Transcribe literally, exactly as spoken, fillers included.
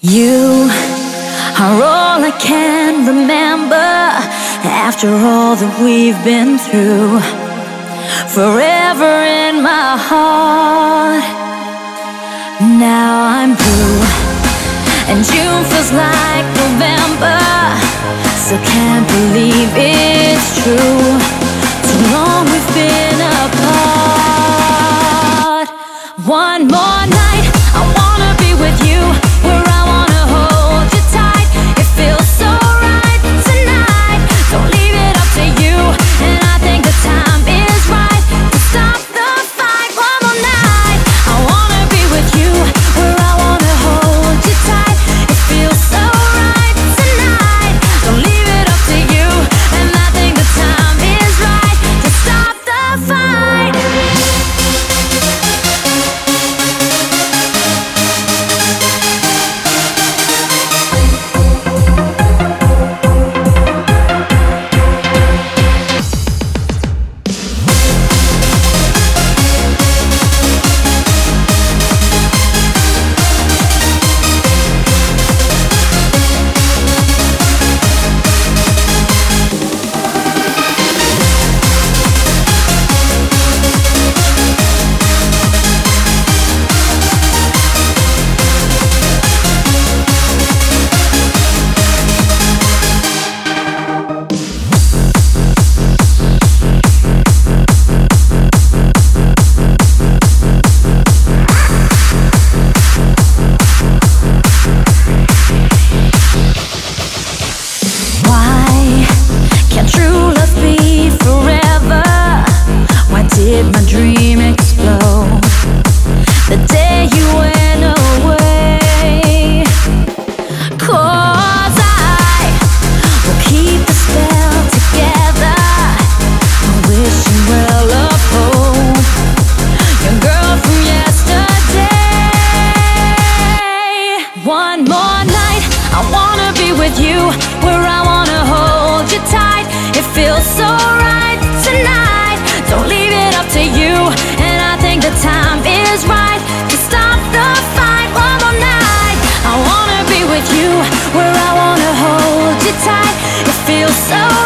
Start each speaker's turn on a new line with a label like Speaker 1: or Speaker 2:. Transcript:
Speaker 1: You are all I can remember after all that we've been through. Forever in my heart. Now I'm through, and June feels like November. Still can't believe it's true. Too long we've been apart. One more night, I wanna be with you, where I wanna hold you tight. It feels so right tonight. Don't leave it up to you, and I think the time is right to stop the fight. One more night, I wanna be with you, where I wanna hold you tight. It feels so right tonight. Don't leave it up to you, and I think the time is right to stop the fight. Did my dream explode the day you went away? 'Cause I will keep the spell together. I wish you well of hope, your girl from yesterday. One more night, I wanna be with you, where I wanna hold you tight. It feels so right tonight. Don't leave it up to you, and I think the time is right to stop the fight. One more night, I wanna be with you, where I wanna hold you tight. It feels so